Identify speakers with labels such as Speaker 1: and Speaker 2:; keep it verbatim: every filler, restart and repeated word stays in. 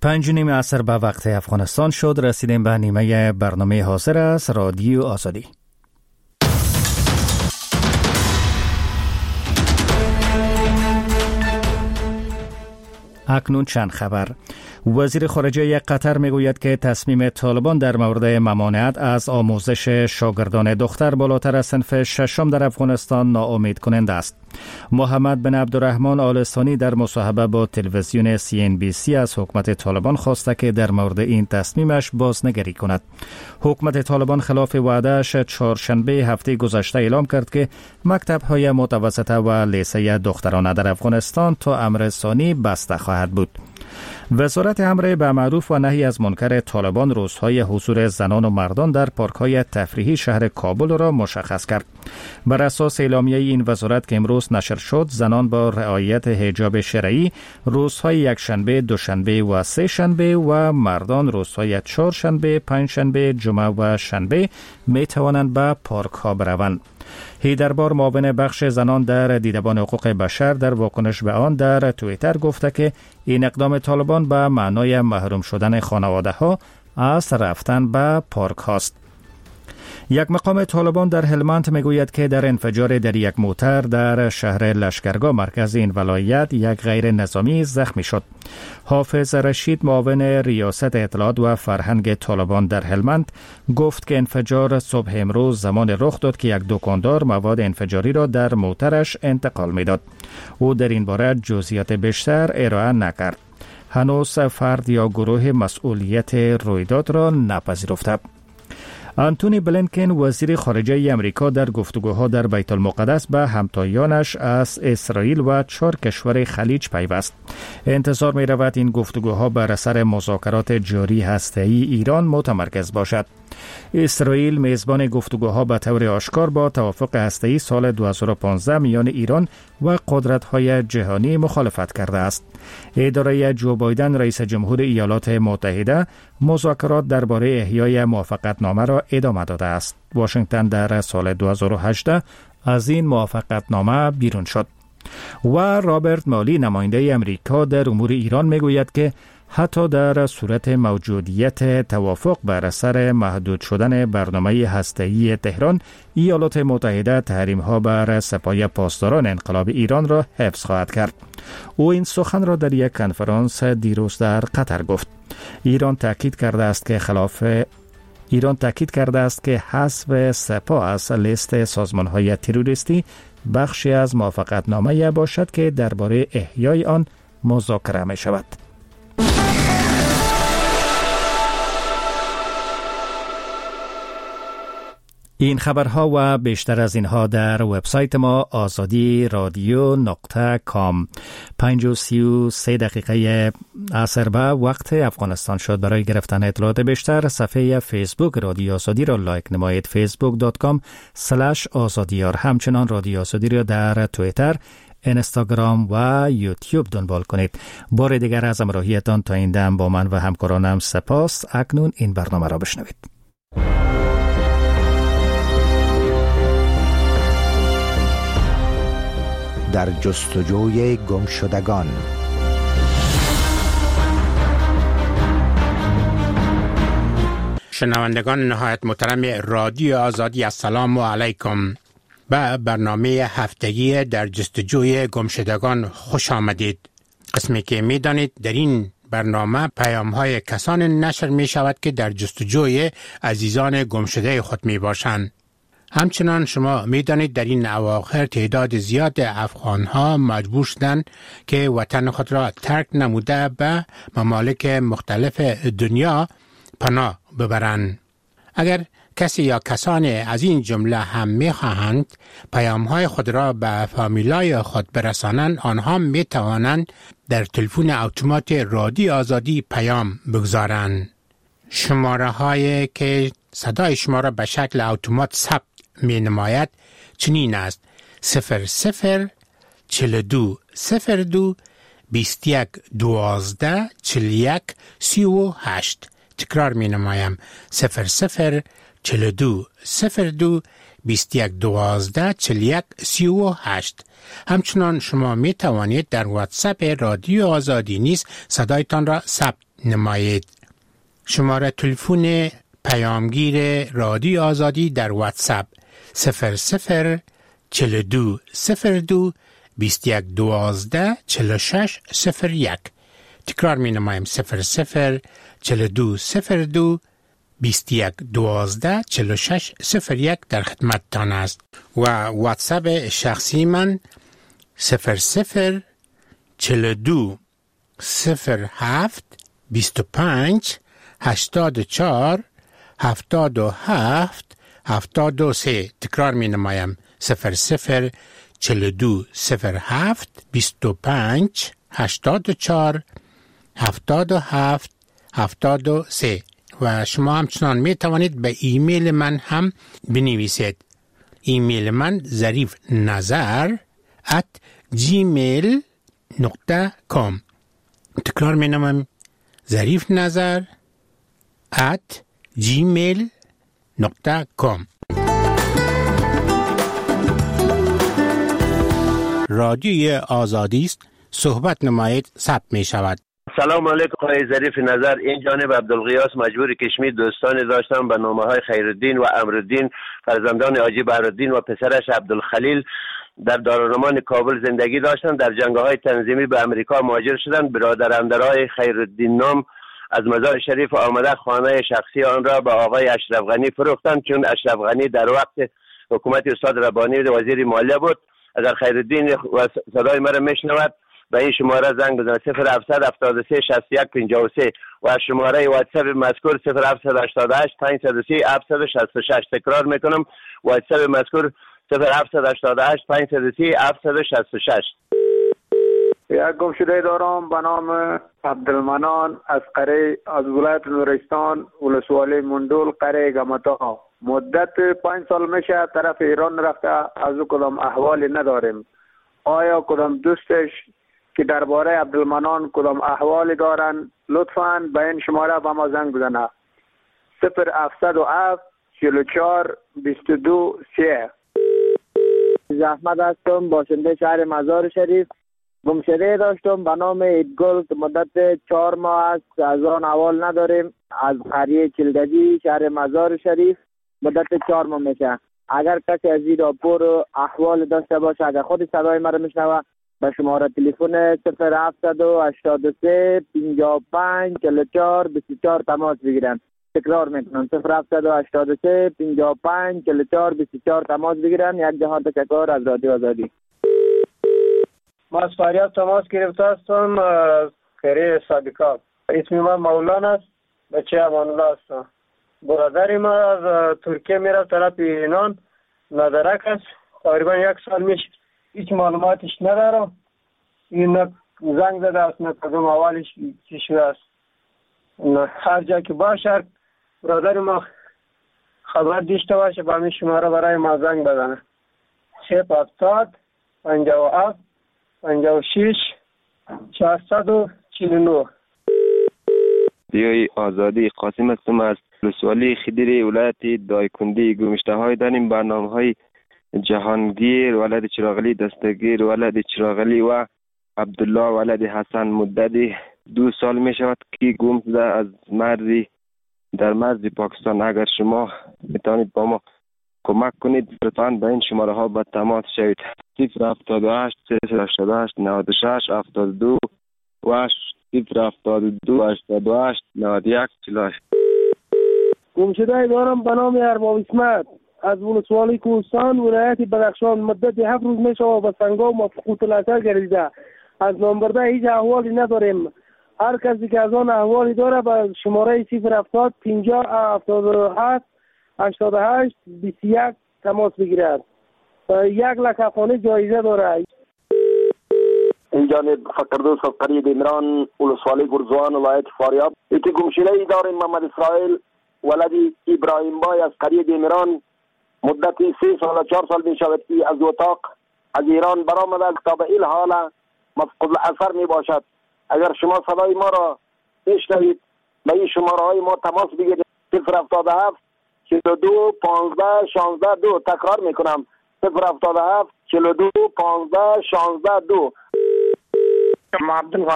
Speaker 1: پنج نیم عصر به وقت افغانستان شد. رسیدیم به نیمه برنامه حاضر است رادیو آزادی. اکنون چند خبر. وزیر خارجه قطر میگوید که تصمیم طالبان در مورد ممانعت از آموزش شاگردان دختر بالاتر از صنف ششم در افغانستان ناامید کننده است. محمد بن عبدالرحمن آل ثانی در مصاحبه با تلویزیون سی ان بی سی از حکومت طالبان خواسته که در مورد این تصمیمش بازنگری کند. حکومت طالبان خلاف وعدهش چهارشنبه هفته گذشته اعلام کرد که مکتب‌های متوسطه و لیسه دخترانه در افغانستان تا امر ثانی بسته خواهد بود. وزارت امر به معروف و نهی از منکر طالبان روزهای حضور زنان و مردان در پارک‌های تفریحی شهر کابل را مشخص کرد. بر اساس اعلامیه این وزارت که امروز نشر شد، زنان با رعایت حجاب شرعی روزهای یکشنبه، دوشنبه و سه شنبه و مردان روزهای چهارشنبه، پنجشنبه، جمعه و شنبه می توانند به پارک‌ها بروند. هیدربار معاون بخش زنان در دیدبان حقوق بشر در واکنش به آن در توییتر گفته که این اقدام طالبان به معنای محروم شدن خانواده ها از رفتن به پارک هاست. یک مقام طالبان در هلمند میگوید که در انفجار در یک موتر در شهر لشکرگاه مرکز این ولایت یک غیر نظامی زخمی شد. حافظ رشید معاون ریاست اطلاعات و فرهنگ طالبان در هلمند گفت که انفجار صبح امروز زمان رخ داد که یک دکاندار مواد انفجاری را در موترش انتقال میداد. او در این باره جزئیات بیشتر ارائه نکرد. هنوز فرد یا گروه مسئولیت رویداد را نپذیرفته. آنتونی بلینکن وزیر خارجه امریکا در گفتگوها در بیت المقدس به همتایانش از اسرائیل و چهار کشور خلیج پیوست. انتظار می رود این گفتگوها بر اثر مذاکرات جاری هسته‌ای ایران متمرکز باشد. اسرائیل میزبان گفتگوها به طور آشکار با توافق هسته‌ای سال دو هزار و پانزده میان ایران و قدرت‌های جهانی مخالفت کرده است. اداره جو بایدن رئیس جمهور ایالات متحده مذاکرات درباره احیای موافقتنامه را ادامه داده است. واشنگتن در سال دو هزار و هجده از این موافقتنامه بیرون شد. و رابرت مالی نماینده امریکا در امور ایران میگوید که حتی در صورت موجودیت توافق بر اثر محدود شدن برنامه هسته‌ای تهران، ایالات متحده تحریم‌ها بر سپاه پاسداران انقلاب ایران را حفظ خواهد کرد. او این سخن را در یک کنفرانس دیروز در قطر گفت. ایران تاکید کرده است که خلاف ایران تاکید کرده است که حذف سپاه از لیست سازمان‌های تروریستی بخشی از موافقتنامه باشد که درباره احیای آن مذاکره می شود. این خبرها و بیشتر از اینها در وبسایت ما آزادی رادیو نقطه کام. پنج و سی و سه دقیقه عصر به وقت افغانستان شد. برای گرفتن اطلاعات بیشتر صفحه فیسبوک رادیو آزادی را لایک نمایید. فیسبوک دات کام سلش آزادیار. همچنان رادیو آزادی را در توییتر، اینستاگرام و یوتیوب دنبال کنید. بار دیگر از همراهیتان تا این دم با من و همکارانم سپاس. اکنون این برنامه را بشنوید.
Speaker 2: در جستجوی گمشدگان.
Speaker 3: شنوندگان نهایت محترم رادیو آزادی، السلام علیکم. به برنامه هفتگی در جستجوی گمشدگان خوش آمدید. قسمی که می دانید در این برنامه پیام های کسان نشر می شود که در جستجوی عزیزان گمشده خود می باشند. همچنان شما می دانید در این اواخر تعداد زیاد افغان ها مجبور شدند که وطن خود را ترک نموده به ممالک مختلف دنیا پناه ببرند. اگر کسی یا کسانی از این جمله هم می خواهند پیام های خود را به فامیلای خود برسانند، آنها می توانند در تلفن اتومات رادیو آزادی پیام بگذارند. شماره هایی که صدای شما را به شکل اتومات ثبت می نماید چنین است: صفر صفر چل دو صفر دو بیست یک دوازده چل یک سی و هشت. تکرار می نمایم: صفر صفر چل دو صفر دو بیست یک دوازده چل یک سی و هشت. همچنان شما می توانید در واتساپ رادیو آزادی نیز صدایتان را ثبت نمایید. شماره تلفن پیامگیر رادیو آزادی در واتساپ صفر صفر چهل و دو صفر دو بیست و یک دوازده چهل و شش صفر یک. تکرار می نمایم صفر صفر چهل و دو صفر دو بیست و یک دوازده چهل و شش صفر یک در خدمت تان است. و واتساپ شخصی من صفر صفر چهل و دو صفر هفت بیست و پنج هشتاد و چهار هفتاد و هفت هفتاد و سه. تکرار می نمایم صفر صفر چهل و دو صفر هفت بیست و پنج هشتاد و چهار هفتاد و هفت هفتاد و سه. و شما همچنان می توانید به ایمیل من هم بنویسید. ایمیل من ظریف نظر ات جیمیل نقطه کام. تکرار می نمایم ظریف نظر ات جیمیل نقطه کام. رادیوی آزادی است. صحبت نمایید ثبت می شود.
Speaker 4: سلام علیکم آقای ظریف نظر. این جانب عبدالغیاس مجبور کشمیر دوستانی داشتم به نامه های خیرالدین و امرالدین فرزندان حاجی بهرالدین و پسرش عبدالخلیل در دارالمان کابل زندگی داشتند. در جنگ‌های تنظیمی به امریکا مهاجر شدند. برادرندرای خیرالدین نام از مزار شریف آمده خانه شخصی آن را به آقای اشرف غنی فروختند، چون اشرف غنی در وقت حکومت استاد ربانی وزیر مالیه بود. اگر خیرالدین و صدای مرا میشنود به این شماره زنگ بزنید صفر هفتصد هفتاد و سه شصت و یک پنجاه و سه و شماره واتساپ مذکور صفر هفتصد هشتاد و هشت پانصد و سی هفتصد و شصت و شش. تکرار میکنم واتساپ مذکور صفر هفتصد هشتاد و هشت پانصد و سی هفتصد و شصت و شش.
Speaker 5: یک گمشده دارم به نام عبدالمنان از قره از ولایت نورستان ولسوالی مندول قره گمتا. مدت پنج سال میشه طرف ایران رفته، از او کدام احوالی نداریم. آیا کدام دوستش که درباره عبدالمنان کدام احوالی دارن لطفاً به این شماره به ما زنگ بزنه صفر هفتصد و هفت چهل و چهار بیست و دو سه.
Speaker 6: زحمت هستم، باشنده شهر مزار شریف. گمشده داشتم به نام ایدگل که مدت چهار ماه است از آن احوال نداریم. از قریه چلگجی شهر مزار شریف مدت چهار ماه میشه. اگر کسی از این راپور احوال داشته باشه، اگر خود صدای مرا میشنوه، به شماره تلفن صفر هفتصد و هشتاد و سه پنجاه و پنج چهل و چهار بیست و چهار تماس بگیرن. تکرار میکنم صفر هفتصد و هشتاد و سه پنجاه و پنج چهل و چهار بیست و چهار تماس بگیرن. یک جهان تشکر از رادیو آزادی.
Speaker 5: ما از فریاد تماس گرفته هستم از قره صادقات. اسم من مولانا است، بچه امان الله هستم. برادر ما از ترکیه میره طرف ایران، ندرک است، تقریبا یک سال میشه. هیچ معلوماتش ندارم. این نه زنگ زده است نه کدوم اولش چی شده است. هر جا که باشه برادر ما خبر داشته باشه به همین شماره برای ما زنگ بزنه صفر هفتاد پنجاه و هفت پنجاه و شش چهارصد و چهل و نه.
Speaker 7: دیوی آزادی قاسم هستم از ولسوالی خدیری ولایت دایکندی. گمشته های داریم برنامه های جهانگیر ولد چراغلی دستگیر ولد چراغلی و عبدالله ولد حسن مددی دو سال می شود که گم شده از مرزی در مرز پاکستان. اگر شما میتونید با ما کمک کنید لطفاً به این شماره ها با تماس شوید صفر هفتاد و هشت صفر هشتاد و هشت نود و شش هفتاد و دو و صفر هفتاد و دو هشتاد و هشت نود و یک چهل و هشت.
Speaker 8: گمشده دارم به نام ارباب اسمت از ولسوالی کوهستان ولایت بدخشان. مدت هفت روز می شود به سنگام و فقوط الاثر گردیده. از نامبرده هیچ احوالی نداریم. هر کسی که از آن احوالی داره به شماره صفر هفتاد پنجاه هفتاد و هفت هشتاد و هشت بیست و یک تماس بگیرد. یک لک افغانی جایزه داره.
Speaker 9: این جانب فقردوس از قریه دیمران ولسوالی گرزوان ولایت فاریاب. یکی گمشده ای داریم محمد اسرائیل ولدی ابراهیم بای از قریه دیمران. مدت سه سال و چهار سال می شود که از اتاق از ایران برآمده تا به این حال مفقود الاثر می باشد. اگر شما صدای ما را بشنوید به این شماره های ما تماس بگیرید صفر هفتاد و هفت چهل و دو پانزده شانزده دو. تکرار می کنم صفر هفتاد و هفت چهل و دو پانزده شانزده دو.